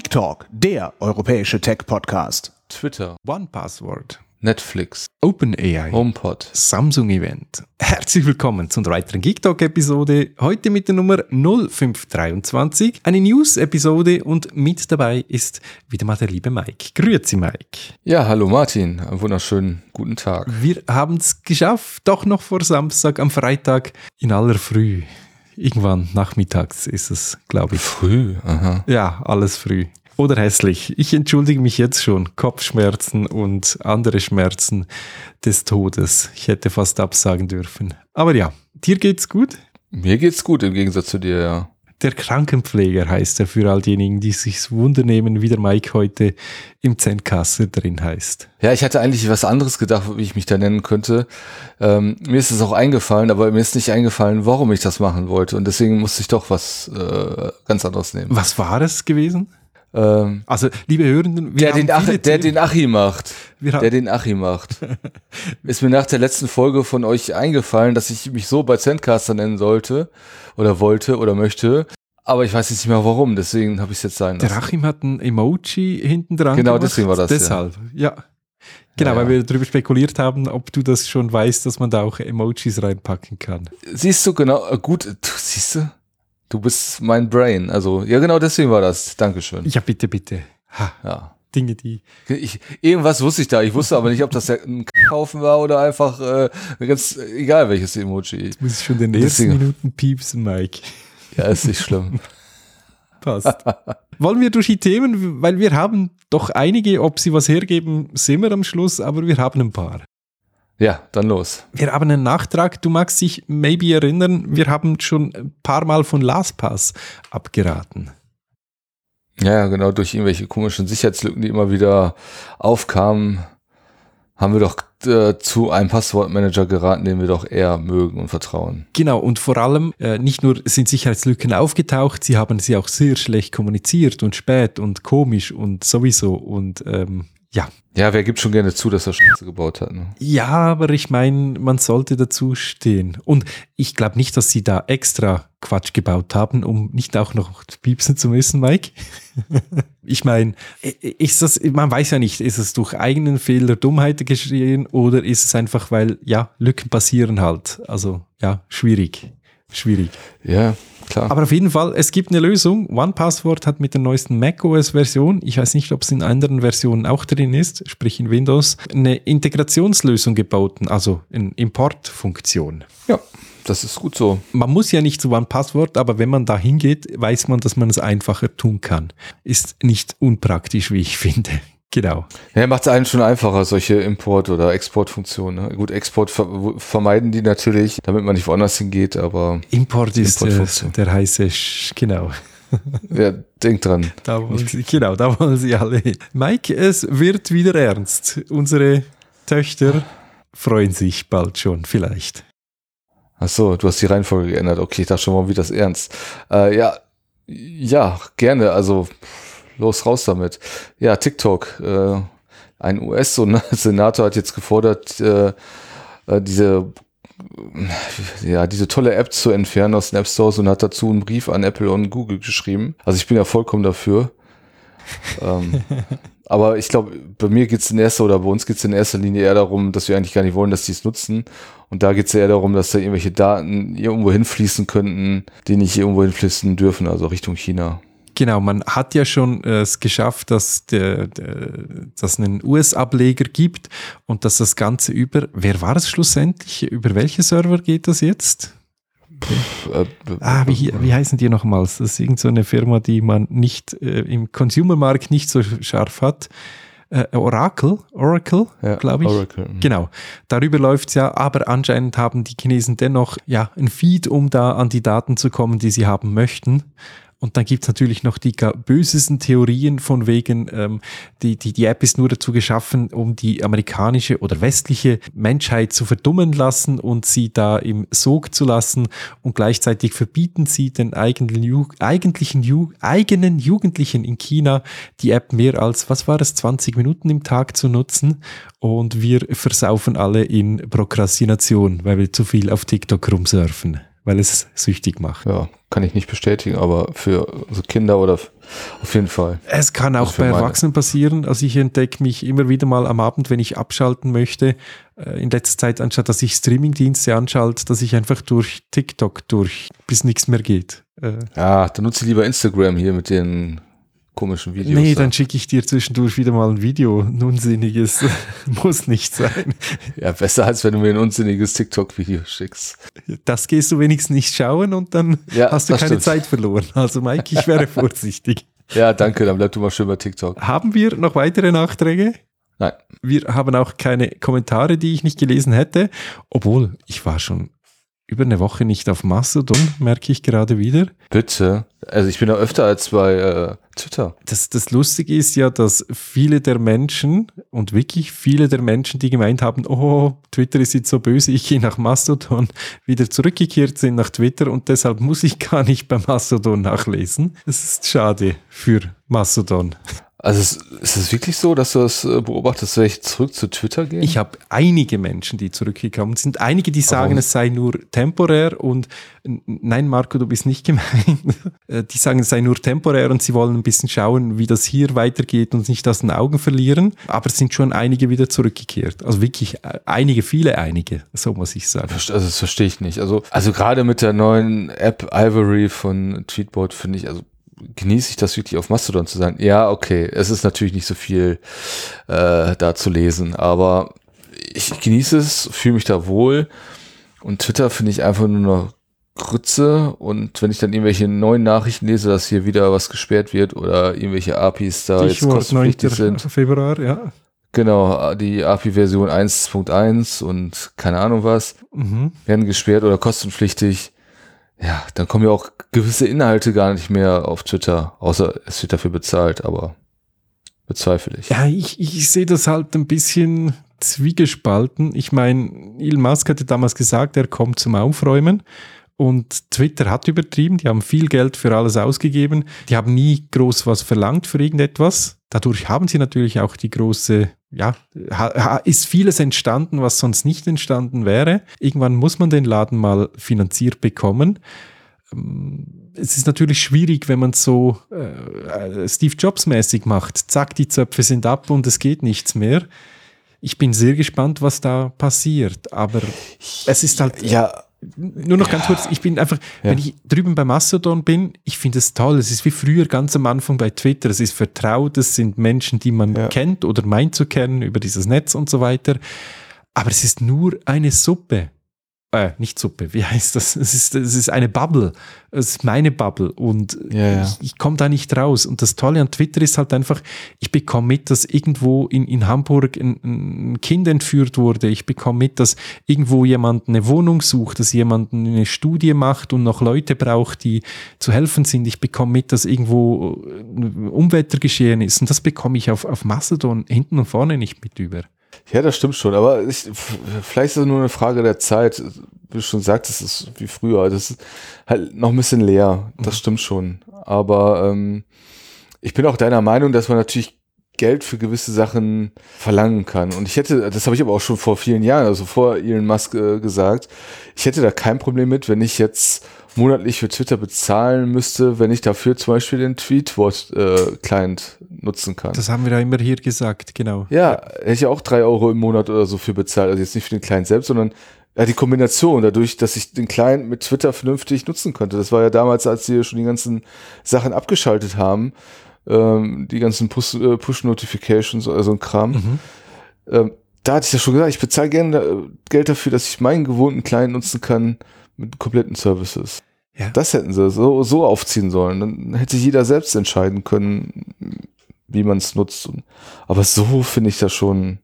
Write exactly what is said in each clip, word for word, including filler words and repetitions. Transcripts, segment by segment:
Talk, der europäische Tech-Podcast. Twitter, one Password, Netflix, OpenAI, HomePod, Samsung Event. Herzlich willkommen zu einer weiteren Geek Talk Episode. Heute mit der Nummer null fünf dreiundzwanzig. Eine News-Episode und mit dabei ist wieder mal der liebe Mike. Grüezi, Mike. Ja, hallo Martin. Einen wunderschönen guten Tag. Wir haben es geschafft, doch noch vor Samstag, am Freitag in aller Früh. Irgendwann nachmittags ist es, glaube ich. Früh, aha. Ja, alles früh. Oder hässlich. Ich entschuldige mich jetzt schon. Kopfschmerzen und andere Schmerzen des Todes. Ich hätte fast absagen dürfen. Aber ja, dir geht's gut? Mir geht's gut, im Gegensatz zu dir, ja. Der Krankenpfleger heißt er für all diejenigen, die sich wundernehmen, wie der Mike heute im Zencaster drin heißt. Ja, ich hatte eigentlich was anderes gedacht, wie ich mich da nennen könnte. Ähm, mir ist es auch eingefallen, aber mir ist nicht eingefallen, warum ich das machen wollte. Und deswegen musste ich doch was äh, ganz anderes nehmen. Was war es gewesen? Ähm, Also, liebe Hörenden, wir der, den Ach, der den Achi macht. Wir der den Achi macht. Ist mir nach der letzten Folge von euch eingefallen, dass ich mich so bei Zencaster nennen sollte oder wollte oder möchte. Aber ich weiß jetzt nicht mehr warum, deswegen habe ich es jetzt sein lassen. Der Achim hat ein Emoji hinten dran Genau, gemacht. deswegen war das. Deshalb, ja. ja. Genau, ja, weil ja. wir darüber spekuliert haben, ob du das schon weißt, dass man da auch Emojis reinpacken kann. Siehst du, genau, gut, du, siehst du? Du bist mein Brain. Also, ja, genau deswegen war das. Dankeschön. Ja, bitte, bitte. Ha. Ja. Dinge, die. Ich, irgendwas wusste ich da. Ich wusste aber nicht, ob das ein Kaufen war oder einfach äh, ganz egal welches Emoji. Jetzt muss ich schon den ersten deswegen. Minuten piepsen, Mike. Ja, ist nicht schlimm. Passt. Wollen wir durch die Themen, weil wir haben doch einige, ob sie was hergeben, sehen wir am Schluss, aber wir haben ein paar. Ja, dann los. Wir haben einen Nachtrag, du magst dich maybe erinnern, wir haben schon ein paar Mal von LastPass abgeraten. Ja, genau, durch irgendwelche komischen Sicherheitslücken, die immer wieder aufkamen, haben wir doch äh, zu einem Passwortmanager geraten, den wir doch eher mögen und vertrauen. Genau, und vor allem, äh, nicht nur sind Sicherheitslücken aufgetaucht, sie haben sie auch sehr schlecht kommuniziert und spät und komisch und sowieso und ähm, ja. Ja, wer gibt schon gerne zu, dass er Scheiße gebaut hat? Ne? Ja, aber ich meine, man sollte dazu stehen. Und ich glaube nicht, dass sie da extra Quatsch gebaut haben, um nicht auch noch piepsen zu müssen, Mike. Ich meine, ist das, man weiß ja nicht, ist es durch eigenen Fehler, Dummheit geschehen oder ist es einfach, weil, ja, Lücken passieren halt. Also, ja, schwierig. Schwierig. Ja, klar. Aber auf jeden Fall, es gibt eine Lösung. one Password hat mit der neuesten macOS-Version, ich weiß nicht, ob es in anderen Versionen auch drin ist, sprich in Windows, eine Integrationslösung gebaut, also eine Importfunktion. Ja, das ist gut so. Man muss ja nicht zu one Password, aber wenn man da hingeht, weiß man, dass man es einfacher tun kann. Ist nicht unpraktisch, wie ich finde. Genau. Ja, macht es einen schon einfacher, solche Import- oder Exportfunktionen. Ne? Gut, Export ver- vermeiden die natürlich, damit man nicht woanders hingeht, aber Import ist äh, der heiße, Sch- genau. Ja, denk dran. Da wollen sie, genau, da wollen sie alle hin. Mike, es wird wieder ernst. Unsere Töchter freuen sich bald schon, vielleicht. Ach so, du hast die Reihenfolge geändert. Okay, ich dachte schon mal, wie das ernst. Äh, ja, ja, gerne, also los, raus damit. Ja, TikTok. Äh, ein U S-Senator hat jetzt gefordert, äh, äh, diese, ja, diese tolle App zu entfernen aus den App Stores und hat dazu einen Brief an Apple und Google geschrieben. Also ich bin ja vollkommen dafür. ähm, aber ich glaube, bei mir geht es in erster oder bei uns geht es in erster Linie eher darum, dass wir eigentlich gar nicht wollen, dass die es nutzen. Und da geht es eher darum, dass da irgendwelche Daten irgendwo hinfließen könnten, die nicht irgendwo hinfließen dürfen, also Richtung China. Genau, man hat ja schon äh, es geschafft, dass der, der, dass es einen U S-Ableger gibt und dass das Ganze über, wer war es schlussendlich? Über welche Server geht das jetzt? Pff, äh, ah, wie, wie heißen die nochmals? Das ist irgend so eine Firma, die man nicht äh, im Consumermarkt nicht so scharf hat. Äh, Oracle, Oracle, ja, glaube ich. Oracle. Genau, darüber läuft es ja, aber anscheinend haben die Chinesen dennoch ja ein Feed, um da an die Daten zu kommen, die sie haben möchten. Und dann gibt's natürlich noch die bösesten Theorien von wegen, ähm, die, die, die App ist nur dazu geschaffen, um die amerikanische oder westliche Menschheit zu verdummen lassen und sie da im Sog zu lassen und gleichzeitig verbieten sie den eigenen, Ju- eigentlichen Ju- eigenen Jugendlichen in China die App mehr als, was war es, zwanzig Minuten im Tag zu nutzen und wir versaufen alle in Prokrastination, weil wir zu viel auf TikTok rumsurfen. weil es süchtig macht. Ja, kann ich nicht bestätigen, aber für so Kinder oder f- auf jeden Fall. Es kann auch Also bei für meine. Erwachsenen passieren. Also ich entdecke mich immer wieder mal am Abend, wenn ich abschalten möchte, äh, in letzter Zeit, anstatt dass ich Streamingdienste anschalte, dass ich einfach durch TikTok durch, bis nichts mehr geht. Äh, Ja, dann nutze ich lieber Instagram hier mit den komischen Videos. nee, da. dann schicke ich dir zwischendurch wieder mal ein Video. Ein unsinniges muss nicht sein. Ja, besser als wenn du mir ein unsinniges TikTok-Video schickst. Das gehst du wenigstens nicht schauen und dann Ja, hast du das keine stimmt. Zeit verloren. Also Mike, ich wäre vorsichtig. Ja, danke, dann bleib du mal schön bei TikTok. Haben wir noch weitere Nachträge? Nein. Wir haben auch keine Kommentare, die ich nicht gelesen hätte, obwohl ich war schon über eine Woche nicht auf Mastodon, merke ich gerade wieder. Bitte. Also ich bin da öfter als bei äh, Twitter. Das, das Lustige ist ja, dass viele der Menschen und wirklich viele der Menschen, die gemeint haben, oh, Twitter ist jetzt so böse, ich gehe nach Mastodon, wieder zurückgekehrt sind nach Twitter und deshalb muss ich gar nicht bei Mastodon nachlesen. Das ist schade für Mastodon. Also es, ist es wirklich so, dass du das äh, beobachtest, dass ich zurück zu Twitter gehe? Ich habe einige Menschen, die zurückgekommen sind. Einige, die sagen, Warum? es sei nur temporär und n- nein, Marco, du bist nicht gemeint. Äh, Die sagen, es sei nur temporär und sie wollen ein bisschen schauen, wie das hier weitergeht und nicht aus den Augen verlieren. Aber es sind schon einige wieder zurückgekehrt. Also wirklich äh, einige, viele einige, so muss ich sagen. Verste- Also das verstehe ich nicht. Also, also gerade mit der neuen App Ivory von Tweetbot finde ich, also genieße ich das wirklich auf Mastodon zu sein. Ja, okay, es ist natürlich nicht so viel äh, da zu lesen, aber ich genieße es, fühle mich da wohl und Twitter finde ich einfach nur noch Grütze und wenn ich dann irgendwelche neuen Nachrichten lese, dass hier wieder was gesperrt wird oder irgendwelche A P Is da jetzt Stichwort kostenpflichtig sind. neunten Februar, ja. Genau, die A P I-Version eins Punkt eins und keine Ahnung was Mhm. werden gesperrt oder kostenpflichtig. Ja, dann kommen ja auch gewisse Inhalte gar nicht mehr auf Twitter, außer es wird dafür bezahlt, aber bezweifle ich. Ja, ich, ich sehe das halt ein bisschen zwiegespalten. Ich meine, Elon Musk hatte damals gesagt, er kommt zum Aufräumen. Und Twitter hat übertrieben, die haben viel Geld für alles ausgegeben, die haben nie groß was verlangt für irgendetwas. Dadurch haben sie natürlich auch die große, ja, ha, ha, ist vieles entstanden, was sonst nicht entstanden wäre. Irgendwann muss man den Laden mal finanziert bekommen. Es ist natürlich schwierig, wenn man es so äh, Steve Jobs mäßig macht. Zack, die Zöpfe sind ab und es geht nichts mehr. Ich bin sehr gespannt, was da passiert, aber es ist halt... Ja, Nur noch ganz kurz, ich bin einfach, Ja. wenn ich drüben bei Mastodon bin, ich finde es toll. Es ist wie früher ganz am Anfang bei Twitter. Es ist vertraut, es sind Menschen, die man Ja. kennt oder meint zu kennen über dieses Netz und so weiter. Aber es ist nur eine Suppe. Äh, nicht Suppe, wie heißt das? Es ist, es ist eine Bubble. Es ist meine Bubble und Ja, ja. ich, ich komme da nicht raus. Und das Tolle an Twitter ist halt einfach, ich bekomme mit, dass irgendwo in, in Hamburg ein, ein Kind entführt wurde. Ich bekomme mit, dass irgendwo jemand eine Wohnung sucht, dass jemand eine Studie macht und noch Leute braucht, die zu helfen sind. Ich bekomme mit, dass irgendwo ein Unwetter geschehen ist. Und das bekomme ich auf, auf Mastodon hinten und vorne nicht mit über. Ja, das stimmt schon, aber ich, f- vielleicht ist es nur eine Frage der Zeit. Wie du schon sagst, es ist wie früher. Das ist halt noch ein bisschen leer. Das stimmt schon. Aber ähm, ich bin auch deiner Meinung, dass man natürlich Geld für gewisse Sachen verlangen kann. Und ich hätte, das habe ich aber auch schon vor vielen Jahren, also vor Elon Musk äh, gesagt, ich hätte da kein Problem mit, wenn ich jetzt monatlich für Twitter bezahlen müsste, wenn ich dafür zum Beispiel den Tweetbot-Client nutzen kann. Das haben wir ja immer hier gesagt, genau. Ja, hätte ich auch drei Euro im Monat oder so für bezahlt. Also jetzt nicht für den Client selbst, sondern ja, die Kombination dadurch, dass ich den Client mit Twitter vernünftig nutzen konnte. Das war ja damals, als sie schon die ganzen Sachen abgeschaltet haben, ähm, die ganzen Push, äh, Push-Notifications oder so ein Kram. Mhm. Ähm, da hatte ich ja schon gesagt, ich bezahle gerne äh, Geld dafür, dass ich meinen gewohnten Client nutzen kann mit kompletten Services. Ja. Das hätten sie so, so aufziehen sollen. Dann hätte jeder selbst entscheiden können, wie man es nutzt. Und, aber so finde ich das schon,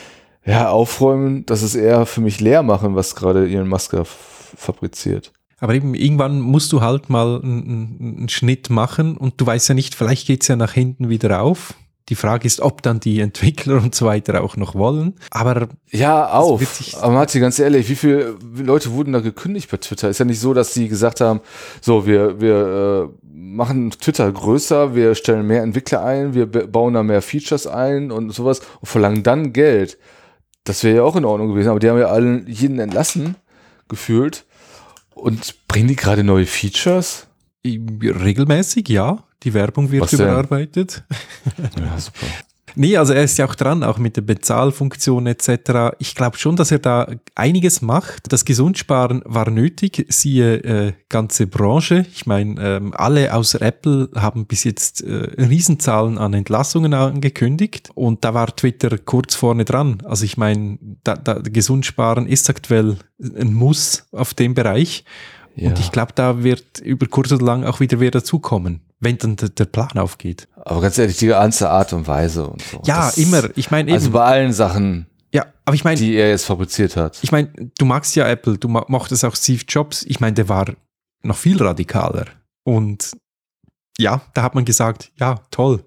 ja, aufräumen, das ist eher für mich leer machen, was gerade Elon Musk da f- fabriziert. Aber eben, irgendwann musst du halt mal einen, einen Schnitt machen und du weißt ja nicht, vielleicht geht es ja nach hinten wieder auf. Die Frage ist, ob dann die Entwickler und so weiter auch noch wollen. Aber Ja, auch. wird sich- Aber Martin, ganz ehrlich, wie viele Leute wurden da gekündigt bei Twitter? Ist ja nicht so, dass sie gesagt haben, so, wir, wir äh, machen Twitter größer, wir stellen mehr Entwickler ein, wir ba- bauen da mehr Features ein und sowas und verlangen dann Geld. Das wäre ja auch in Ordnung gewesen, aber die haben ja allen jeden entlassen, gefühlt. Und bringen die gerade neue Features? Regelmäßig, ja. Die Werbung wird Was denn? überarbeitet. Ja, super. Nee, also er ist ja auch dran, auch mit der Bezahlfunktion et cetera. Ich glaube schon, dass er da einiges macht. Das Gesundsparen war nötig, siehe äh, ganze Branche. Ich meine, ähm, alle außer Apple haben bis jetzt äh, Riesenzahlen an Entlassungen angekündigt und da war Twitter kurz vorne dran. Also ich meine, da, da, Gesundsparen ist aktuell ein Muss auf dem Bereich. Ja. Und ich glaube, da wird über kurz oder lang auch wieder wer dazukommen, wenn dann der, der Plan aufgeht. Aber ganz ehrlich, die ganze Art und Weise und so. Ja, das, immer. Ich meine eben. Also bei allen Sachen, ja, aber ich meine, die er jetzt fabriziert hat. ich meine, du magst ja Apple, du mochtest auch Steve Jobs. Ich meine, der war noch viel radikaler. Und ja, da hat man gesagt, ja, toll.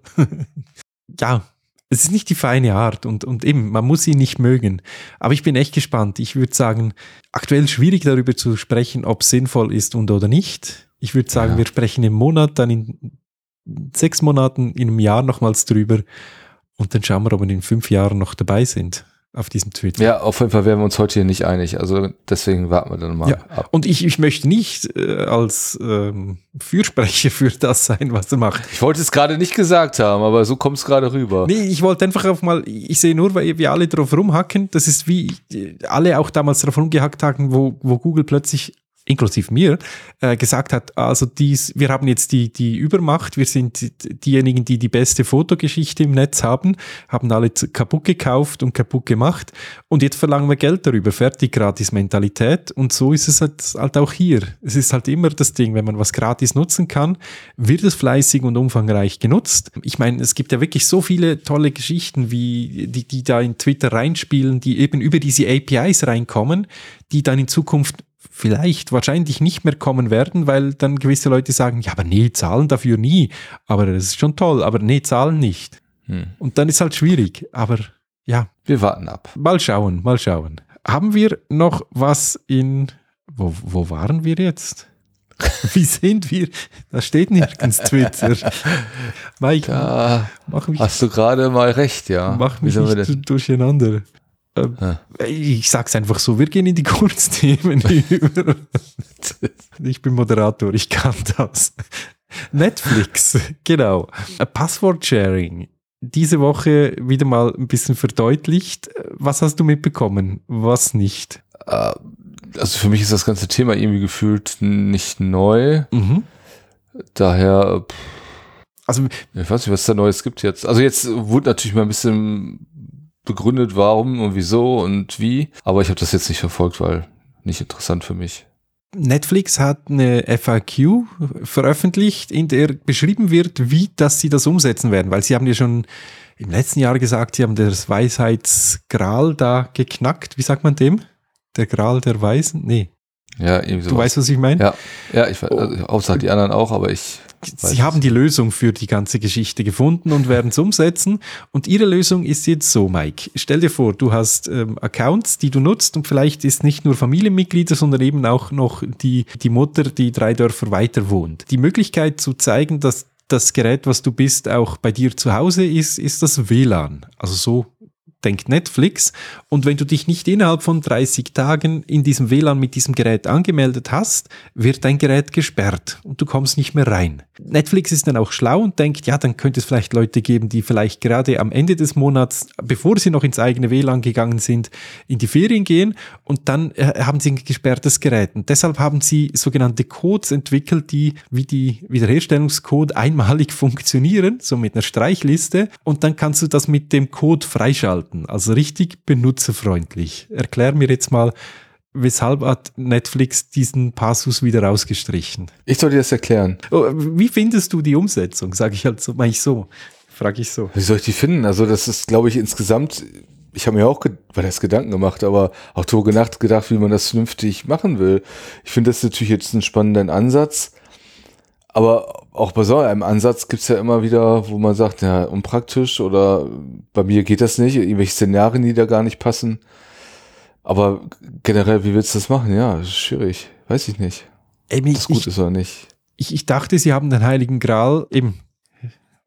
Ja, es ist nicht die feine Art und, und eben, man muss ihn nicht mögen. Aber ich bin echt gespannt. Ich würde sagen, aktuell schwierig darüber zu sprechen, ob es sinnvoll ist und oder nicht. Ich würde sagen, ja. Wir sprechen im Monat, dann in sechs Monaten, in einem Jahr nochmals drüber und dann schauen wir, ob wir in fünf Jahren noch dabei sind auf diesem Twitter. Ja, auf jeden Fall wären wir uns heute hier nicht einig. Also deswegen warten wir dann mal ja. ab. Und ich, ich möchte nicht äh, als ähm, Fürsprecher für das sein, was er macht. Ich wollte es gerade nicht gesagt haben, aber so kommt es gerade rüber. Nee, ich wollte einfach auf mal, ich sehe nur, weil wir alle drauf rumhacken, das ist wie alle auch damals drauf rumgehackt haben, wo, wo Google plötzlich inklusive mir, äh, gesagt hat, also dies, wir haben jetzt die, die Übermacht, wir sind diejenigen, die die beste Fotogeschichte im Netz haben, haben alle kaputt gekauft und kaputt gemacht und jetzt verlangen wir Geld darüber, fertig, gratis Mentalität und so ist es halt, halt auch hier. Es ist halt immer das Ding, wenn man was gratis nutzen kann, wird es fleißig und umfangreich genutzt. Ich meine, es gibt ja wirklich so viele tolle Geschichten, wie die, die da in Twitter reinspielen, die eben über diese A P Is reinkommen, die dann in Zukunft vielleicht wahrscheinlich nicht mehr kommen werden, weil dann gewisse Leute sagen, ja, aber nee, zahlen dafür nie. Aber das ist schon toll, aber nee, zahlen nicht. Hm. Und dann ist halt schwierig. Aber ja. Wir warten ab. Mal schauen, mal schauen. Haben wir noch was in, wo, wo waren wir jetzt? Wie sind wir? Da steht nirgends Twitter. Mike, da mach mich, hast du gerade mal recht, ja. Mach mich nicht durcheinander. Ähm, ja. Ich sag's einfach so, wir gehen in die Kurzthemen über. Ich bin Moderator, ich kann das. Netflix, genau. Passwort-Sharing. Diese Woche wieder mal ein bisschen verdeutlicht. Was hast du mitbekommen? Was nicht? Also für mich ist das ganze Thema irgendwie gefühlt nicht neu. Mhm. Daher, also, ich weiß nicht, was es da Neues gibt jetzt. Also jetzt wurde natürlich mal ein bisschen begründet, warum und wieso und wie. Aber ich habe das jetzt nicht verfolgt, weil nicht interessant für mich. Netflix hat eine F A Q veröffentlicht, in der beschrieben wird, wie dass sie das umsetzen werden. Weil sie haben ja schon im letzten Jahr gesagt, sie haben das Weisheitsgral da geknackt. Wie sagt man dem? Der Gral der Weisen? Nee. Ja, irgendwie so. Du weißt, was ich meine? Ja, ja, ich weiß, also, außer die anderen auch, aber ich Sie weiß haben die Lösung für die ganze Geschichte gefunden und werden es umsetzen. Und ihre Lösung ist jetzt so, Mike. Stell dir vor, du hast ähm, Accounts, die du nutzt und vielleicht ist nicht nur Familienmitglieder, sondern eben auch noch die, die Mutter, die drei Dörfer weiter wohnt. Die Möglichkeit zu zeigen, dass das Gerät, was du bist, auch bei dir zu Hause ist, ist das W L A N. Also so denkt Netflix. Und wenn du dich nicht innerhalb von dreißig Tagen in diesem W L A N mit diesem Gerät angemeldet hast, wird dein Gerät gesperrt und du kommst nicht mehr rein. Netflix ist dann auch schlau und denkt, ja, dann könnte es vielleicht Leute geben, die vielleicht gerade am Ende des Monats, bevor sie noch ins eigene W L A N gegangen sind, in die Ferien gehen und dann äh, haben sie ein gesperrtes Gerät. Und deshalb haben sie sogenannte Codes entwickelt, die wie die Wiederherstellungscode einmalig funktionieren, so mit einer Streichliste. Und dann kannst du das mit dem Code freischalten. Also richtig benutzerfreundlich. Erklär mir jetzt mal, weshalb hat Netflix diesen Passus wieder rausgestrichen? Ich soll dir das erklären. Oh, wie findest du die Umsetzung? Sage ich halt so, mach ich so. Frage ich so. Wie soll ich die finden? Also das ist, glaube ich, insgesamt, ich habe mir auch ge- weil das Gedanken gemacht, aber auch darüber gedacht, gedacht, wie man das vernünftig machen will. Ich finde das natürlich jetzt einen spannenden Ansatz. Aber auch bei so einem Ansatz gibt es ja immer wieder, wo man sagt, ja, unpraktisch oder bei mir geht das nicht, irgendwelche Szenarien, die da gar nicht passen. Aber generell, wie willst du das machen? Ja, das ist schwierig. Weiß ich nicht. Ey, ob das gut ich, ist oder nicht. Ich, ich dachte, sie haben den Heiligen Gral eben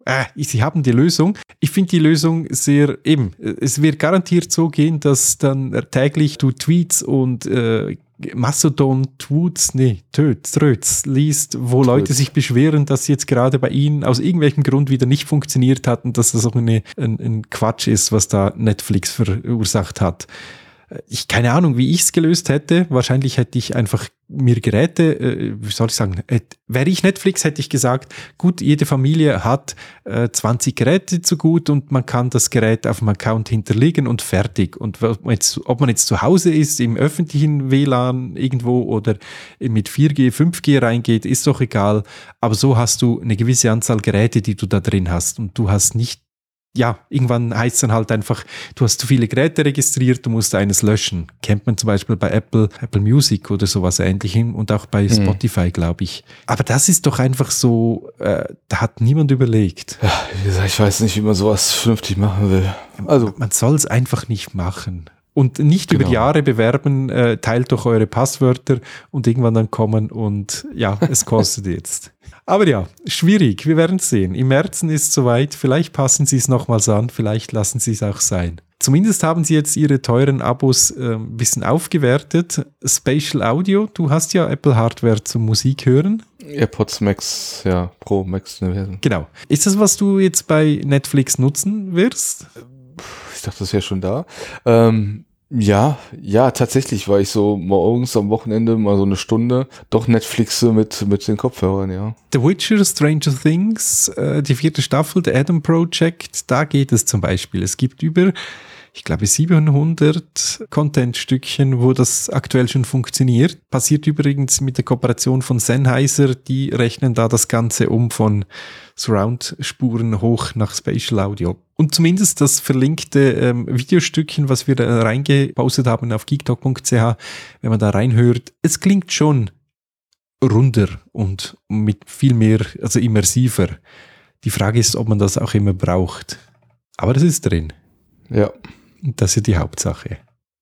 äh, sie haben die Lösung. Ich finde die Lösung sehr, eben, es wird garantiert so gehen, dass dann täglich du Tweets und äh, Mastodon-Tweets, nee, Töts, Tröts liest, wo Töts. Leute sich beschweren, dass jetzt gerade bei ihnen aus irgendwelchem Grund wieder nicht funktioniert hat und dass das auch eine, ein, ein Quatsch ist, was da Netflix verursacht hat. Ich keine Ahnung, wie ich es gelöst hätte. Wahrscheinlich hätte ich einfach mir Geräte, äh, wie soll ich sagen, äh, wäre ich Netflix, hätte ich gesagt, gut, jede Familie hat äh, zwanzig Geräte zu gut und man kann das Gerät auf dem Account hinterlegen und fertig. Und ob man jetzt, ob man jetzt zu Hause ist, im öffentlichen W L A N irgendwo oder mit vier G, fünf G reingeht, ist doch egal. Aber so hast du eine gewisse Anzahl Geräte, die du da drin hast und du hast nicht Ja, irgendwann heißt es dann halt einfach, du hast zu viele Geräte registriert, du musst eines löschen. Kennt man zum Beispiel bei Apple, Apple Music oder sowas Ähnlichem und auch bei Spotify, glaube ich. Aber das ist doch einfach so, äh, da hat niemand überlegt. Ja, wie gesagt, ich weiß nicht, wie man sowas vernünftig machen will. Also man soll es einfach nicht machen. Und nicht genau. über Jahre bewerben, äh, teilt doch eure Passwörter und irgendwann dann kommen und ja, es kostet jetzt. Aber ja, schwierig, wir werden es sehen. Im März ist es soweit, vielleicht passen sie es nochmals an, vielleicht lassen sie es auch sein. Zumindest haben sie jetzt ihre teuren Abos äh, ein bisschen aufgewertet. Spatial Audio, du hast ja Apple Hardware zum Musik hören. AirPods Max, ja, Pro Max. Genau. Ist das, was du jetzt bei Netflix nutzen wirst? Ich dachte, das wäre schon da. Ähm, ja, ja, tatsächlich war ich so morgens am Wochenende mal so eine Stunde doch Netflixe mit, mit den Kopfhörern, ja. The Witcher, Stranger Things, äh, die vierte Staffel, The Adam Project, da geht es zum Beispiel. Es gibt über, ich glaube, siebenhundert Content-Stückchen, wo das aktuell schon funktioniert. Passiert übrigens mit der Kooperation von Sennheiser, die rechnen da das Ganze um von Surround-Spuren hoch nach Spatial Audio. Und zumindest das verlinkte ähm, Videostückchen, was wir da reingepostet haben auf geektalk punkt c h, wenn man da reinhört, es klingt schon runder und mit viel mehr, also immersiver. Die Frage ist, ob man das auch immer braucht. Aber das ist drin. Ja. Und das ist die Hauptsache.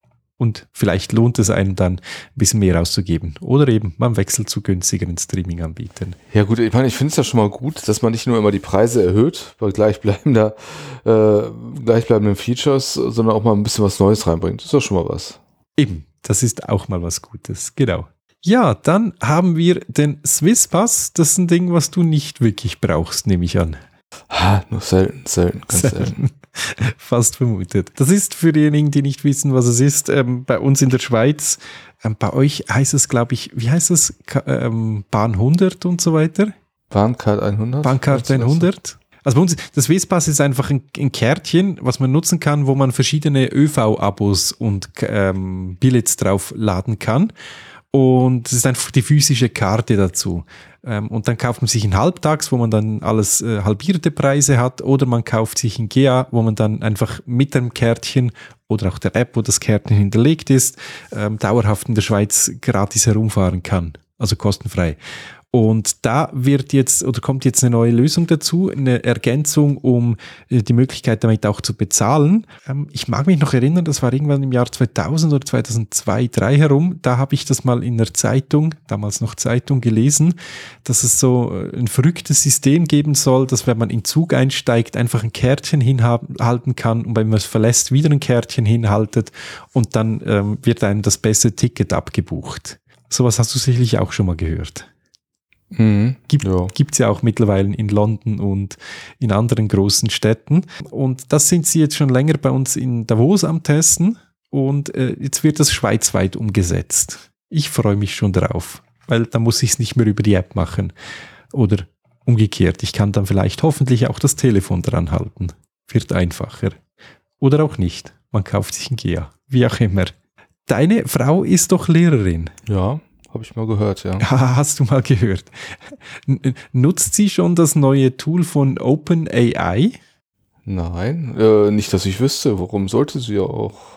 Und vielleicht lohnt es einem dann, ein bisschen mehr auszugeben. Oder eben, man wechselt zu günstigeren Streaming-Anbietern. Ja gut, ich meine, ich finde es ja schon mal gut, dass man nicht nur immer die Preise erhöht, bei gleichbleibender, äh, gleichbleibenden Features, sondern auch mal ein bisschen was Neues reinbringt. Das ist doch schon mal was. Eben, das ist auch mal was Gutes, genau. Ja, dann haben wir den Swiss Pass. Das ist ein Ding, was du nicht wirklich brauchst, nehme ich an. Ha, nur selten, selten, ganz selten. selten. Fast vermutet. Das ist für diejenigen, die nicht wissen, was es ist, ähm, bei uns in der Schweiz. Ähm, bei euch heißt es, glaube ich, wie heißt es? Ka- ähm, Bahn hundert und so weiter? Bahncard hundert? Bahncard hundert. Also bei uns, das Swisspass ist einfach ein, ein Kärtchen, was man nutzen kann, wo man verschiedene ÖV-Abos und ähm, Billets drauf laden kann. Und es ist einfach die physische Karte dazu. Ähm, und dann kauft man sich ein Halbtags, wo man dann alles äh, halbierte Preise hat, oder man kauft sich ein G A, wo man dann einfach mit dem Kärtchen oder auch der App, wo das Kärtchen hinterlegt ist, ähm, dauerhaft in der Schweiz gratis herumfahren kann. Also kostenfrei. Und da wird jetzt oder kommt jetzt eine neue Lösung dazu, eine Ergänzung, um äh, die Möglichkeit damit auch zu bezahlen. Ähm, ich mag mich noch erinnern, das war irgendwann im Jahr zweitausend oder zweitausendzwei, zweitausenddrei herum. Da habe ich das mal in der Zeitung, damals noch Zeitung, gelesen, dass es so ein verrücktes System geben soll, dass wenn man in Zug einsteigt, einfach ein Kärtchen hinhalten kann und wenn man es verlässt, wieder ein Kärtchen hinhaltet und dann ähm, wird einem das beste Ticket abgebucht. Sowas hast du sicherlich auch schon mal gehört. Mhm, Gibt ja. Gibt's ja auch mittlerweile in London und in anderen großen Städten. Und das sind sie jetzt schon länger bei uns in Davos am Testen. Und äh, jetzt wird das schweizweit umgesetzt. Ich freue mich schon drauf, weil da muss ich es nicht mehr über die App machen. Oder umgekehrt, ich kann dann vielleicht hoffentlich auch das Telefon dran halten. Wird einfacher. Oder auch nicht. Man kauft sich ein G A. Wie auch immer. Deine Frau ist doch Lehrerin. Ja. Habe ich mal gehört, ja. Hast du mal gehört. N- nutzt sie schon das neue Tool von OpenAI? Nein, äh, nicht, dass ich wüsste. Warum sollte sie ja auch?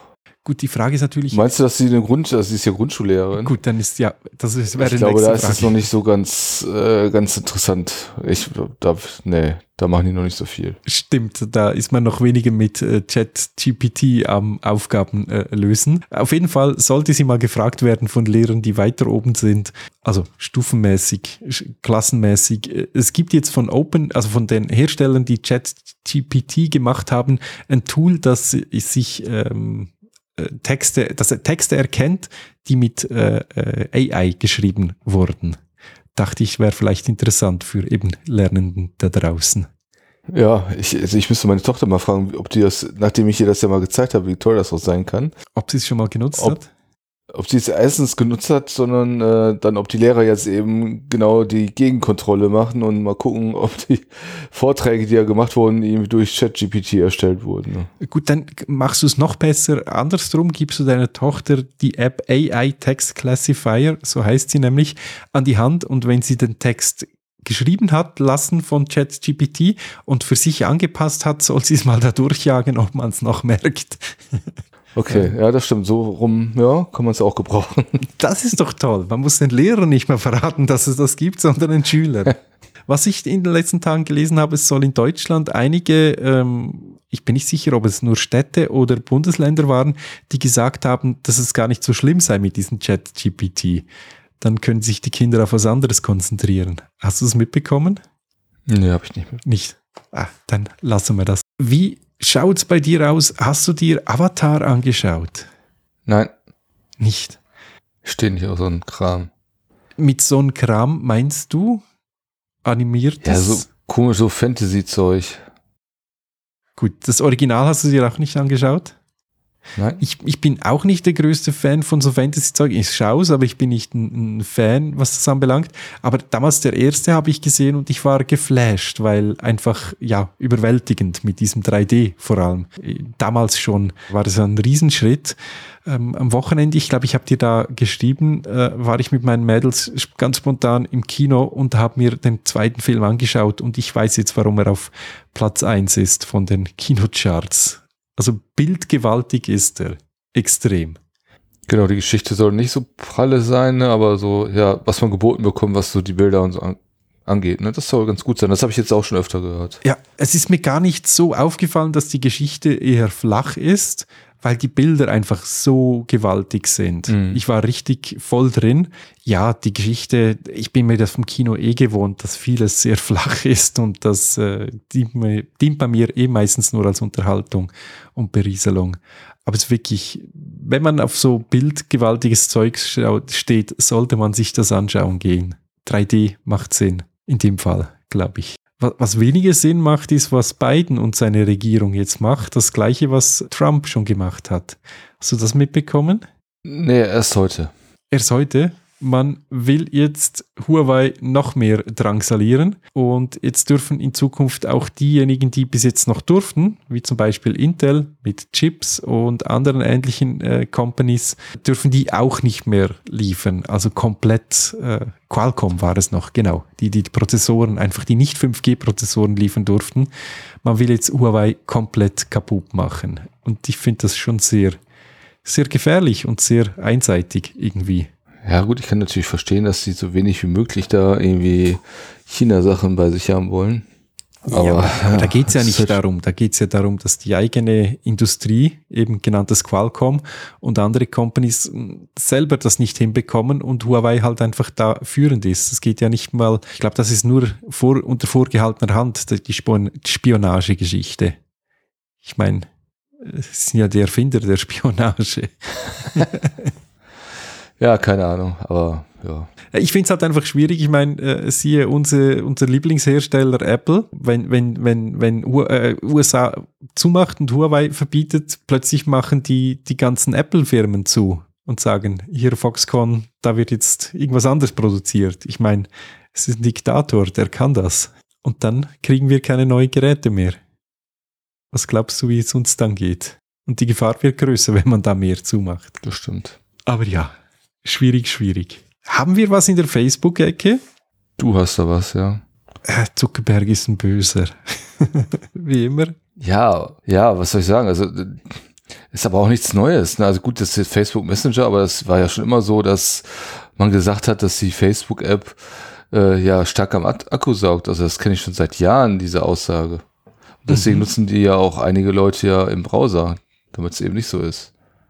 Gut, die Frage ist natürlich... Meinst du, dass sie eine Grund, also sie ist ja Grundschullehrerin? Gut, dann ist ja, das ist, wäre ich glaube, da ist es noch nicht so ganz, äh, ganz interessant. Ich, da, nee, da machen die noch nicht so viel. Stimmt, da ist man noch weniger mit äh, ChatGPT am Aufgaben äh, lösen. Auf jeden Fall sollte sie mal gefragt werden von Lehrern, die weiter oben sind, also stufenmäßig, klassenmäßig. Es gibt jetzt von Open, also von den Herstellern, die ChatGPT gemacht haben, ein Tool, das sich ähm, Texte, dass er Texte erkennt, die mit äh, A I geschrieben wurden. Dachte ich, wäre vielleicht interessant für eben Lernenden da draußen. Ja, ich, also ich müsste meine Tochter mal fragen, ob die das, nachdem ich ihr das ja mal gezeigt habe, wie toll das auch sein kann. Ob sie es schon mal genutzt ob, hat? Ob sie es erstens genutzt hat, sondern äh, dann, ob die Lehrer jetzt eben genau die Gegenkontrolle machen und mal gucken, ob die Vorträge, die ja gemacht wurden, irgendwie durch ChatGPT erstellt wurden. Ne? Gut, dann machst du es noch besser. Andersrum gibst du deiner Tochter die App A I Text Classifier, so heißt sie nämlich, an die Hand, und wenn sie den Text geschrieben hat lassen von ChatGPT und für sich angepasst hat, soll sie es mal da durchjagen, ob man es noch merkt. Okay, ja, das stimmt. So rum, ja, kann man es auch gebrauchen. Das ist doch toll. Man muss den Lehrern nicht mehr verraten, dass es das gibt, sondern den Schülern. Was ich in den letzten Tagen gelesen habe, es soll in Deutschland einige, ähm, ich bin nicht sicher, ob es nur Städte oder Bundesländer waren, die gesagt haben, dass es gar nicht so schlimm sei mit diesem ChatGPT. Dann können sich die Kinder auf was anderes konzentrieren. Hast du es mitbekommen? Nee, habe ich nicht mehr. Nicht? Ah, dann lassen wir das. Wie schaut's bei dir aus? Hast du dir Avatar angeschaut? Nein. Nicht? Ich stehe nicht auf so einem Kram. Mit so einem Kram meinst du animiertes? Ja, so komisch, so Fantasy-Zeug. Gut, das Original hast du dir auch nicht angeschaut? Nein. Ich, ich bin auch nicht der größte Fan von so Fantasy-Zeug. Ich schaue es, aber ich bin nicht ein, ein Fan, was das anbelangt. Aber damals der erste habe ich gesehen und ich war geflasht, weil einfach, ja, überwältigend mit diesem drei D vor allem. Damals schon war es ein Riesenschritt. Ähm, am Wochenende, ich glaube, ich habe dir da geschrieben, äh, war ich mit meinen Mädels ganz spontan im Kino und habe mir den zweiten Film angeschaut und ich weiß jetzt, warum er auf Platz eins ist von den Kinocharts. Also bildgewaltig ist er. Extrem. Genau, die Geschichte soll nicht so pralle sein, ne, aber so, ja, was man geboten bekommt, was so die Bilder und so an, angeht, ne, das soll ganz gut sein. Das habe ich jetzt auch schon öfter gehört. Ja, es ist mir gar nicht so aufgefallen, dass die Geschichte eher flach ist, weil die Bilder einfach so gewaltig sind. Mhm. Ich war richtig voll drin. Ja, die Geschichte, ich bin mir das vom Kino eh gewohnt, dass vieles sehr flach ist und das äh, dient, mir, dient bei mir eh meistens nur als Unterhaltung und Berieselung. Aber es ist wirklich, wenn man auf so bildgewaltiges Zeug schaut, steht, sollte man sich das anschauen gehen. drei D macht Sinn, in dem Fall, glaube ich. Was weniger Sinn macht, ist, was Biden und seine Regierung jetzt macht. Das Gleiche, was Trump schon gemacht hat. Hast du das mitbekommen? Nee, erst heute. Erst heute? Man will jetzt Huawei noch mehr drangsalieren und jetzt dürfen in Zukunft auch diejenigen, die bis jetzt noch durften, wie zum Beispiel Intel mit Chips und anderen ähnlichen äh, Companies, dürfen die auch nicht mehr liefern. Also komplett, äh, Qualcomm war es noch, genau, die die Prozessoren, einfach die nicht fünf G Prozessoren liefern durften. Man will jetzt Huawei komplett kaputt machen und ich finde das schon sehr, sehr gefährlich und sehr einseitig irgendwie. Ja gut, ich kann natürlich verstehen, dass sie so wenig wie möglich da irgendwie China-Sachen bei sich haben wollen. Aber, ja, aber, aber ja, da geht es ja nicht halt darum. Da geht es ja darum, dass die eigene Industrie, eben genanntes Qualcomm und andere Companies selber das nicht hinbekommen und Huawei halt einfach da führend ist. Es geht ja nicht mal, ich glaube, das ist nur vor, unter vorgehaltener Hand, die Spion- Spionagegeschichte. Ich meine, es sind ja die Erfinder der Spionage. Ja, keine Ahnung, aber ja. Ich finde es halt einfach schwierig. Ich meine, äh, siehe unser, unser Lieblingshersteller Apple, wenn, wenn, wenn, wenn U- äh, U S A zumacht und Huawei verbietet, plötzlich machen die, die ganzen Apple-Firmen zu und sagen, hier Foxconn, da wird jetzt irgendwas anderes produziert. Ich meine, es ist ein Diktator, der kann das. Und dann kriegen wir keine neuen Geräte mehr. Was glaubst du, wie es uns dann geht? Und die Gefahr wird größer, wenn man da mehr zumacht. Das stimmt. Aber ja, schwierig, schwierig. Haben wir was in der Facebook-Ecke? Du hast da was, ja. Äh, Zuckerberg ist ein Böser. Wie immer. Ja, ja, was soll ich sagen? Also Ist aber auch nichts Neues. Ne? Also gut, das ist Facebook Messenger, aber das war ja schon immer so, dass man gesagt hat, dass die Facebook-App äh, ja stark am Akku saugt. Also das kenne ich schon seit Jahren, diese Aussage. Und deswegen mhm. nutzen die ja auch einige Leute ja im Browser, damit es eben nicht so ist.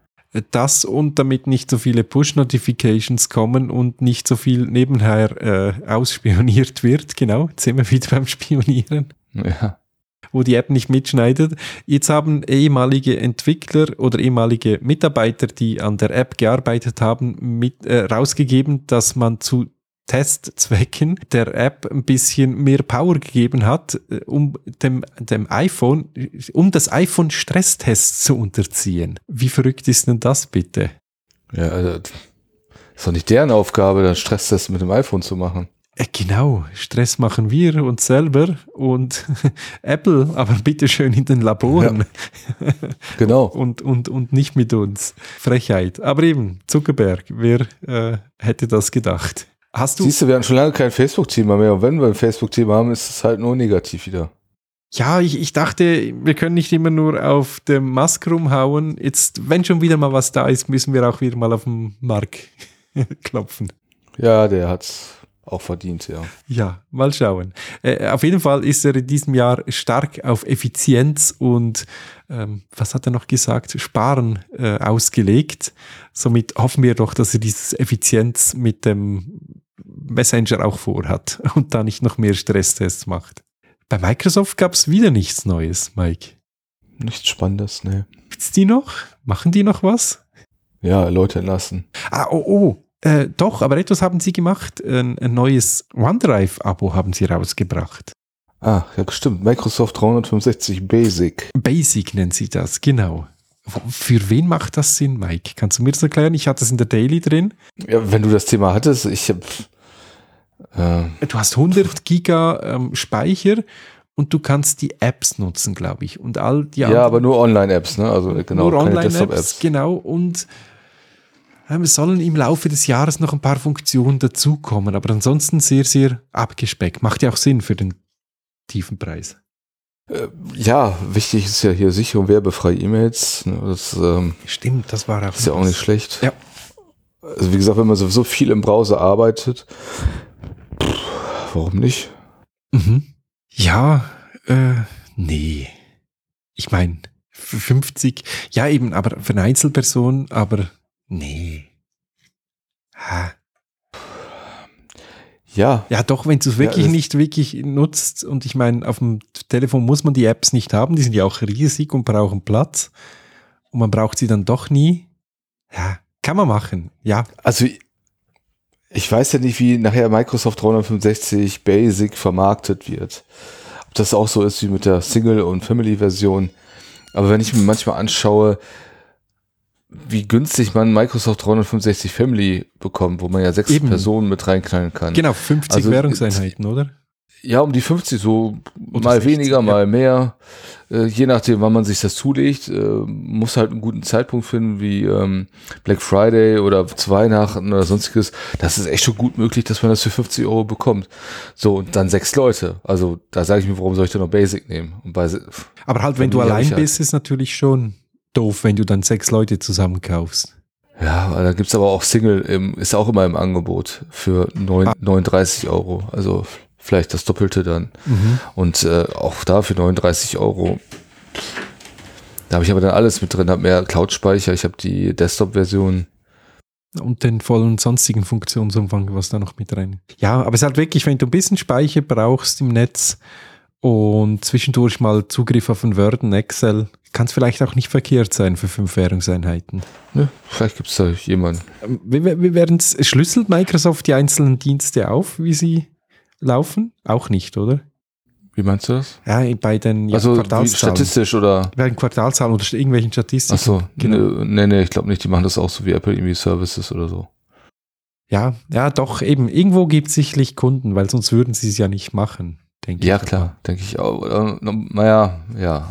Das und damit nicht so viele Push-Notifications kommen und nicht so viel nebenher äh, ausspioniert wird. Genau, jetzt sind wir wieder beim Spionieren. Ja. Wo die App nicht mitschneidet. Jetzt haben ehemalige Entwickler oder ehemalige Mitarbeiter, die an der App gearbeitet haben, mit, äh, rausgegeben, dass man zu Testzwecken der App ein bisschen mehr Power gegeben hat, um dem, dem iPhone, um das iPhone Stresstests zu unterziehen. Wie verrückt ist denn das bitte? Ja, also, ist doch nicht deren Aufgabe, dann Stresstests mit dem iPhone zu machen. Genau, Stress machen wir uns selber und Apple, aber bitte schön in den Laboren. Ja, genau. und, und, und nicht mit uns. Frechheit. Aber eben, Zuckerberg, wer äh, hätte das gedacht? Hast du? Siehst du, wir haben schon lange kein Facebook-Thema mehr und wenn wir ein Facebook-Thema haben, ist es halt nur negativ wieder. Ja, ich, ich dachte, wir können nicht immer nur auf dem Musk rumhauen. Jetzt, wenn schon wieder mal was da ist, müssen wir auch wieder mal auf den Mark klopfen. Ja, der hat's auch verdient, ja. Ja, mal schauen. Äh, auf jeden Fall ist er in diesem Jahr stark auf Effizienz und, ähm, was hat er noch gesagt, Sparen äh, ausgelegt. Somit hoffen wir doch, dass er dieses Effizienz mit dem Messenger auch vorhat und da nicht noch mehr Stresstests macht. Bei Microsoft gab es wieder nichts Neues, Mike. Nichts Spannendes, ne. Gibt's die noch? Machen die noch was? Ja, Leute entlassen. Ah, oh, oh. Äh, doch, aber etwas haben sie gemacht. Ein, ein neues OneDrive-Abo haben sie rausgebracht. Ah, ja stimmt. Microsoft dreihundertfünfundsechzig Basic. Basic nennt sie das, genau. Für wen macht das Sinn, Mike? Kannst du mir das erklären? Ich hatte es in der Daily drin. Ja, wenn du das Thema hattest, ich hab, äh, Du hast hundert Giga ähm, Speicher und du kannst die Apps nutzen, glaube ich. Und all die ja, aber nur Online-Apps, ne? Also genau, nur keine Online-Apps, Desktop-Apps. Genau. Und es sollen im Laufe des Jahres noch ein paar Funktionen dazukommen, aber ansonsten sehr, sehr abgespeckt. Macht ja auch Sinn für den tiefen Preis. Äh, ja, wichtig ist ja hier Sicherung, werbefreie E-Mails. Ne, das, ähm, Stimmt, das war auch. Ist ja auch nicht schlecht. Ja. Also wie gesagt, wenn man sowieso viel im Browser arbeitet, pff, warum nicht? Mhm. Ja, äh, nee. Ich meine, für fünfzig, ja eben, aber für eine Einzelperson, aber nee. Ha. Ja. Ja, doch, wenn du es wirklich ja, nicht wirklich nutzt und ich meine, auf dem Telefon muss man die Apps nicht haben, die sind ja auch riesig und brauchen Platz und man braucht sie dann doch nie. Ja, kann man machen, ja. Also ich weiß ja nicht, wie nachher Microsoft dreihundertfünfundsechzig Basic vermarktet wird. Ob das auch so ist wie mit der Single- und Family-Version. Aber wenn ich mir manchmal anschaue, wie günstig man Microsoft dreihundertfünfundsechzig Family bekommt, wo man ja sechs Eben. Personen mit reinknallen kann. Genau, fünfzig also, Währungseinheiten, oder? Ja, um die fünfzig, so Oder mal sechzig, weniger, ja. mal mehr. Äh, je nachdem, wann man sich das zulegt, äh, muss halt einen guten Zeitpunkt finden, wie ähm, Black Friday oder zu Weihnachten oder sonstiges. Das ist echt schon gut möglich, dass man das für fünfzig Euro bekommt. So, und dann sechs Leute. Also da sage ich mir, warum soll ich denn noch Basic nehmen? Und bei, Aber halt, wenn du Familie hab allein ich halt- bist, ist natürlich schon doof, wenn du dann sechs Leute zusammen kaufst. Ja, da gibt's aber auch Single, im, ist auch immer im Angebot für neun, Ah. neununddreißig Euro. Also vielleicht das Doppelte dann. Mhm. Und äh, auch da für neununddreißig Euro. Da habe ich aber dann alles mit drin, habe mehr Cloud-Speicher, ich habe die Desktop-Version. Und den vollen sonstigen Funktionsumfang, was da noch mit rein. Ja, aber es ist halt wirklich, wenn du ein bisschen Speicher brauchst im Netz und zwischendurch mal Zugriff auf ein Word und Excel, kann es vielleicht auch nicht verkehrt sein für fünf Währungseinheiten. Ne, vielleicht gibt es da jemanden. Wie, wie werden es, schlüsselt Microsoft die einzelnen Dienste auf, wie sie laufen? Auch nicht, oder? Wie meinst du das? Ja, bei den ja, Also wie Quartalszahlen. statistisch oder? Bei den Quartalzahlen oder irgendwelchen Statistiken. Ach so, Genau. ne, nee, nee, ich glaube nicht, die machen das auch so wie Apple irgendwie Services oder so. Ja, ja, doch, eben. Irgendwo gibt es sicherlich Kunden, weil sonst würden sie es ja nicht machen, denke Ja, ich. klar, denke ich auch. Äh, Naja, ja.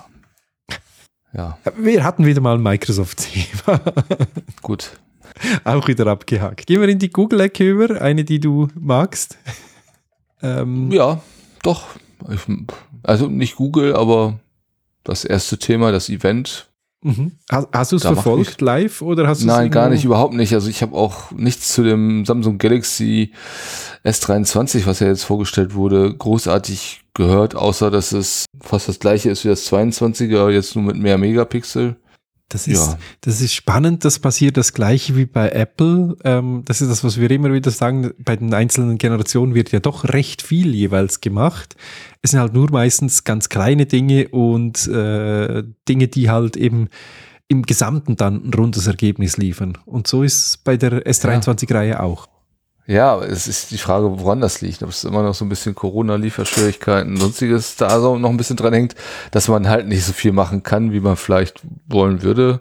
Ja, Wir hatten wieder mal ein Microsoft-Thema. gut. Auch wieder abgehakt. Gehen wir in die Google-Ecke über, eine, die du magst. Ähm, Ja, doch. Ich, also nicht Google, aber das erste Thema, das Event, Mhm. Hast, hast du es Da macht verfolgt mich- live oder hast du Nein, gar nicht, überhaupt nicht. Also ich habe auch nichts zu dem Samsung Galaxy S dreiundzwanzig, was ja jetzt vorgestellt wurde, großartig gehört, außer dass es fast das gleiche ist wie das zweiundzwanziger, jetzt nur mit mehr Megapixel. Das ist, Ja. das ist spannend, das passiert das gleiche wie bei Apple. Ähm, das ist das, was wir immer wieder sagen, bei den einzelnen Generationen wird ja doch recht viel jeweils gemacht. Es sind halt nur meistens ganz kleine Dinge und äh, Dinge, die halt eben im Gesamten dann ein rundes Ergebnis liefern. Und so ist es bei der S dreiundzwanzig-Reihe auch. Ja, es ist die Frage, woran das liegt. Ob es immer noch so ein bisschen Corona-Lieferschwierigkeiten, sonstiges da so noch ein bisschen dran hängt, dass man halt nicht so viel machen kann, wie man vielleicht wollen würde.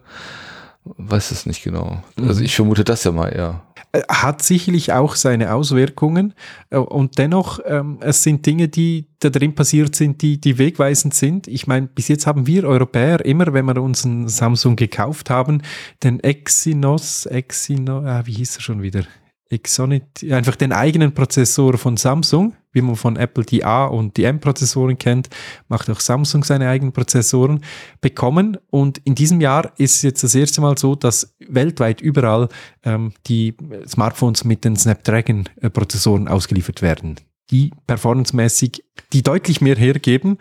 Weiß es nicht genau. Also ich vermute das ja mal eher. Hat sicherlich auch seine Auswirkungen äh, und dennoch, ähm, es sind Dinge, die da drin passiert sind, die, die wegweisend sind. Ich meine, bis jetzt haben wir Europäer immer, wenn wir uns einen Samsung gekauft haben, den Exynos, Exynos, ah, wie hieß er schon wieder? Exynos, einfach den eigenen Prozessor von Samsung, wie man von Apple die A- und die M-Prozessoren kennt, macht auch Samsung seine eigenen Prozessoren, bekommen. Und in diesem Jahr ist es jetzt das erste Mal so, dass weltweit überall ähm, die Smartphones mit den Snapdragon-Prozessoren ausgeliefert werden, die performancemäßig, die deutlich mehr hergeben.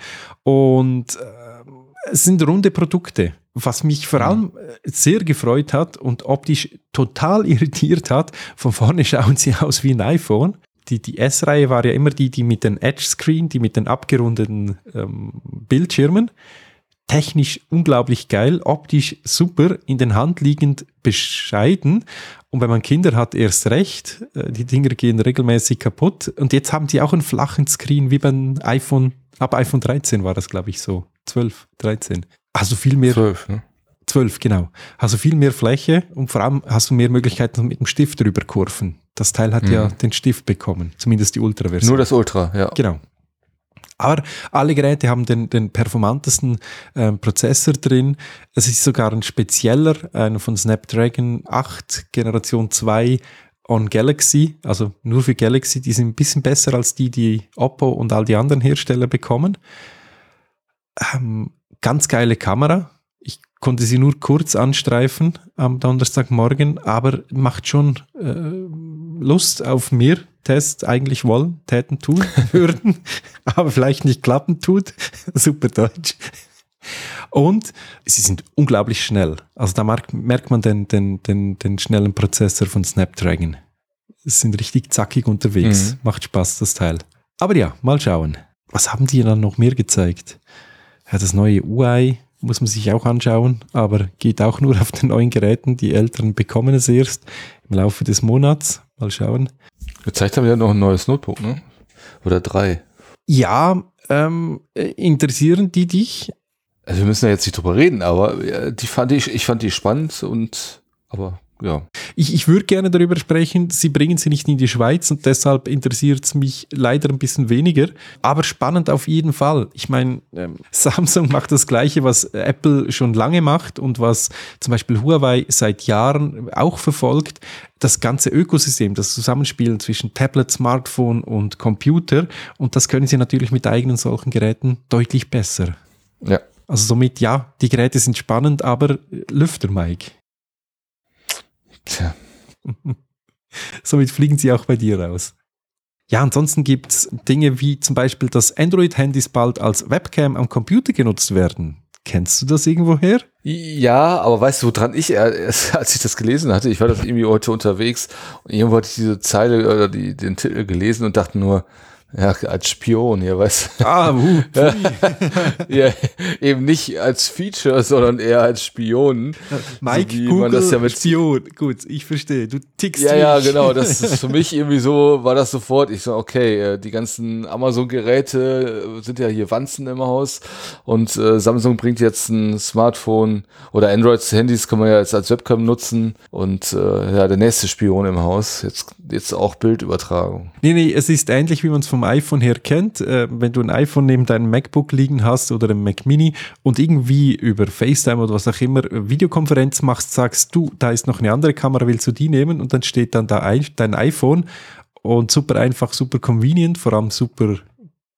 Und äh, es sind runde Produkte. Was mich vor allem sehr gefreut hat und optisch total irritiert hat, von vorne schauen sie aus wie ein iPhone. Die, die S-Reihe war ja immer die, die mit den Edge-Screen, die mit den abgerundeten ähm, Bildschirmen. Technisch unglaublich geil, optisch super, in den Hand liegend bescheiden. Und wenn man Kinder hat, erst recht. Die Dinger gehen regelmäßig kaputt. Und jetzt haben sie auch einen flachen Screen wie beim iPhone, ab iPhone dreizehn war das, glaube ich, so. zwölf, dreizehn. Also viel mehr. zwölf, ne? zwölf, genau. Also viel mehr Fläche und vor allem hast du mehr Möglichkeiten mit dem Stift drüber kurven. Das Teil hat mhm. ja den Stift bekommen, zumindest die Ultra-Version. Nur das Ultra, ja. Genau. Aber alle Geräte haben den, den performantesten ähm, Prozessor drin. Es ist sogar ein spezieller, einer von Snapdragon acht Generation zwei on Galaxy, also nur für Galaxy. Die sind ein bisschen besser als die, die Oppo und all die anderen Hersteller bekommen. Ähm, ganz geile Kamera. Ich konnte sie nur kurz anstreifen am Donnerstagmorgen, aber macht schon äh, Lust auf mehr. Test eigentlich wollen, täten, tun würden, aber vielleicht nicht klappen tut. Super Deutsch. Und sie sind unglaublich schnell. Also da merkt, merkt man den, den, den, den schnellen Prozessor von Snapdragon. Sie sind richtig zackig unterwegs. Mhm. Macht Spaß, das Teil. Aber ja, mal schauen. Was haben die dann noch mehr gezeigt? Ja, das neue U I muss man sich auch anschauen, aber geht auch nur auf den neuen Geräten. Die Älteren bekommen es erst im Laufe des Monats. Mal schauen. Gezeigt haben wir ja noch ein neues Notebook, ne? Oder drei. Ja, ähm, interessieren die dich? Also wir müssen ja jetzt nicht drüber reden, aber ja, die fand ich, ich fand die spannend und, aber ja. Ich, ich würde gerne darüber sprechen, sie bringen sie nicht in die Schweiz und deshalb interessiert es mich leider ein bisschen weniger, aber spannend auf jeden Fall. Ich meine, ähm, Samsung macht das Gleiche, was Apple schon lange macht und was zum Beispiel Huawei seit Jahren auch verfolgt. Das ganze Ökosystem, das Zusammenspielen zwischen Tablet, Smartphone und Computer, und das können sie natürlich mit eigenen solchen Geräten deutlich besser. Ja. Also somit, ja, die Geräte sind spannend, aber Lüfter, Mike. Tja. Somit fliegen sie auch bei dir raus. Ja, ansonsten gibt es Dinge wie zum Beispiel, dass Android-Handys bald als Webcam am Computer genutzt werden. Kennst du das irgendwoher? Ja, aber weißt du, woran ich, als ich das gelesen hatte, ich war das irgendwie heute unterwegs und irgendwo hatte ich diese Zeile oder die, den Titel gelesen und dachte nur, ja, als Spion hier, weißt du? Ah, uh, ja, eben nicht als Feature, sondern eher als Spion. Mike, so Google, man das ja mit Spion. Gut, ich verstehe. Du tickst Ja, mich. ja, genau. Das ist für mich irgendwie so, war das sofort. Ich so, okay, die ganzen Amazon-Geräte sind ja hier Wanzen im Haus und äh, Samsung bringt jetzt ein Smartphone oder Android-Handys kann man ja jetzt als Webcam nutzen und äh, ja, der nächste Spion im Haus. Jetzt, jetzt auch Bildübertragung. Nee, nee, es ist ähnlich, wie man es vom iPhone her kennt. Äh, wenn du ein iPhone neben deinem MacBook liegen hast oder ein Mac Mini und irgendwie über FaceTime oder was auch immer Videokonferenz machst, sagst du, da ist noch eine andere Kamera, willst du die nehmen? Und dann steht dann da ein, dein iPhone und super einfach, super convenient, vor allem super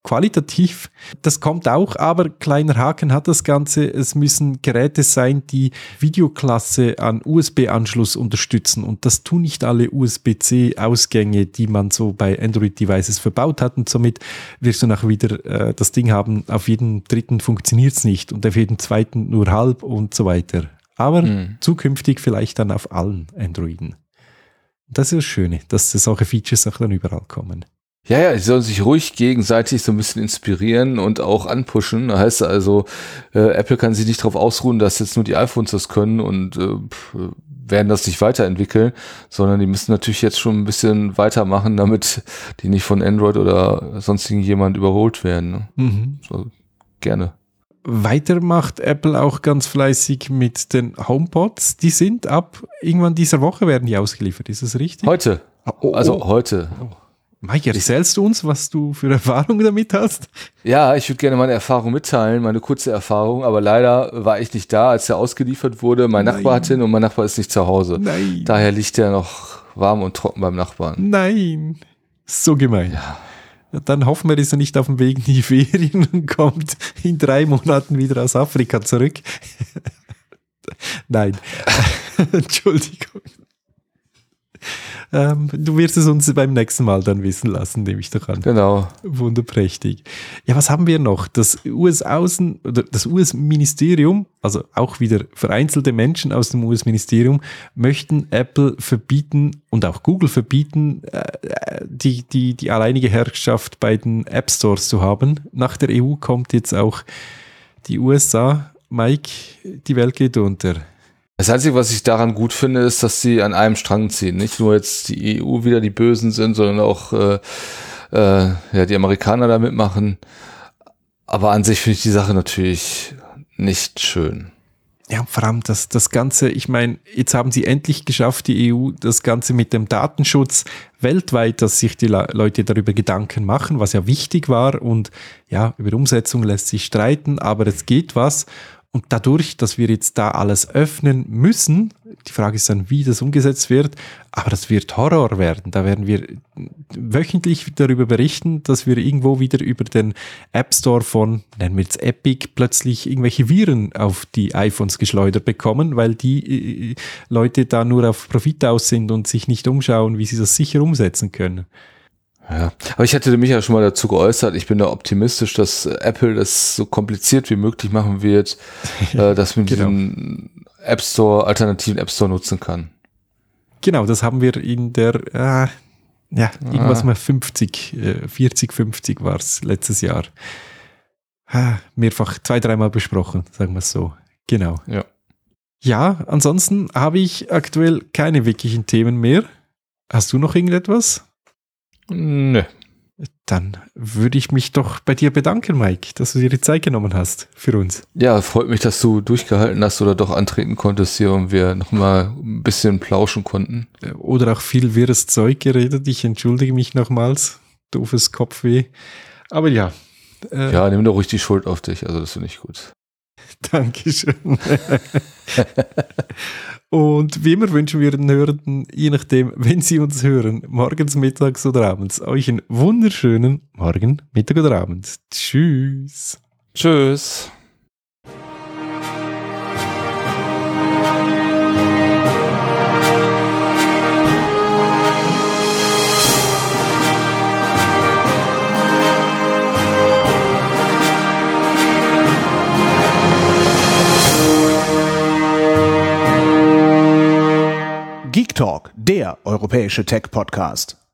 qualitativ. Das kommt auch, aber kleiner Haken hat das Ganze. Es müssen Geräte sein, die Videoklasse an U S B-Anschluss unterstützen. Und das tun nicht alle U S B C-Ausgänge, die man so bei Android-Devices verbaut hat. Und somit wirst du nachher wieder äh, das Ding haben, auf jedem dritten funktioniert es nicht und auf jedem zweiten nur halb und so weiter. Aber hm. zukünftig vielleicht dann auf allen Androiden. Das ist das Schöne, dass solche Features auch dann überall kommen. Ja, ja, sie sollen sich ruhig gegenseitig so ein bisschen inspirieren und auch anpushen. Das heißt also, äh, Apple kann sich nicht darauf ausruhen, dass jetzt nur die iPhones das können und äh, werden das nicht weiterentwickeln, sondern die müssen natürlich jetzt schon ein bisschen weitermachen, damit die nicht von Android oder sonstigen jemand überholt werden. Ne? Mhm. So, gerne. Weiter macht Apple auch ganz fleißig mit den HomePods. Die sind ab irgendwann dieser Woche werden die ausgeliefert. Ist das richtig? Heute. Oh, also oh. heute. Oh. Mike, erzählst du uns, was du für Erfahrungen damit hast? Ja, ich würde gerne meine Erfahrung mitteilen, meine kurze Erfahrung, aber leider war ich nicht da, als er ausgeliefert wurde. Mein Nein. Nachbar hat ihn und mein Nachbar ist nicht zu Hause. Nein. Daher liegt er noch warm und trocken beim Nachbarn. Nein, so gemein. Ja. Dann hoffen wir, dass er nicht auf dem Weg in die Ferien und kommt in drei Monaten wieder aus Afrika zurück. Nein, Entschuldigung. Ähm, du wirst es uns beim nächsten Mal dann wissen lassen, nehme ich doch an. Genau. Wunderprächtig. Ja, was haben wir noch? Das U S-Außen, oder das U S-Ministerium, also auch wieder vereinzelte Menschen aus dem U S-Ministerium, möchten Apple verbieten und auch Google verbieten, äh, die, die, die alleinige Herrschaft bei den App Stores zu haben. Nach der E U kommt jetzt auch die U S A. Mike, die Welt geht unter. Das Einzige, was ich daran gut finde, ist, dass sie an einem Strang ziehen. Nicht nur jetzt die E U wieder die Bösen sind, sondern auch äh, äh, ja, die Amerikaner da mitmachen. Aber an sich finde ich die Sache natürlich nicht schön. Ja, vor allem das, das Ganze, ich meine, jetzt haben sie endlich geschafft, die E U, das Ganze mit dem Datenschutz weltweit, dass sich die Leute darüber Gedanken machen, was ja wichtig war. Und ja, über Umsetzung lässt sich streiten, aber es geht was. Und dadurch, dass wir jetzt da alles öffnen müssen, die Frage ist dann, wie das umgesetzt wird, aber das wird Horror werden. Da werden wir wöchentlich darüber berichten, dass wir irgendwo wieder über den App Store von, nennen wir jetzt Epic, plötzlich irgendwelche Viren auf die iPhones geschleudert bekommen, weil die äh, Leute da nur auf Profit aus sind und sich nicht umschauen, wie sie das sicher umsetzen können. Ja, aber ich hatte mich ja schon mal dazu geäußert, ich bin da optimistisch, dass Apple das so kompliziert wie möglich machen wird, äh, dass man genau. diesen App Store, alternativen App Store nutzen kann. Genau, das haben wir in der, äh, ja, irgendwas ah. mal fünfzig, äh, vierzig, fünfzig war es letztes Jahr. Ah, mehrfach, zwei, dreimal besprochen, sagen wir es so. Genau. Ja. Ja, ansonsten habe ich aktuell keine wirklichen Themen mehr. Hast du noch irgendetwas? Nö. Dann würde ich mich doch bei dir bedanken, Mike, dass du dir die Zeit genommen hast für uns. Ja, freut mich, dass du durchgehalten hast oder doch antreten konntest hier und wir nochmal ein bisschen plauschen konnten. Oder auch viel wirres Zeug geredet. Ich entschuldige mich nochmals. Doofes Kopfweh. Aber ja. Äh, ja, nimm doch ruhig die Schuld auf dich. Also das finde ich gut. Dankeschön. Und wie immer wünschen wir den Hörern, je nachdem, wenn sie uns hören, morgens, mittags oder abends, euch einen wunderschönen Morgen, Mittag oder Abend. Tschüss. Tschüss. Geek Talk, der europäische Tech-Podcast.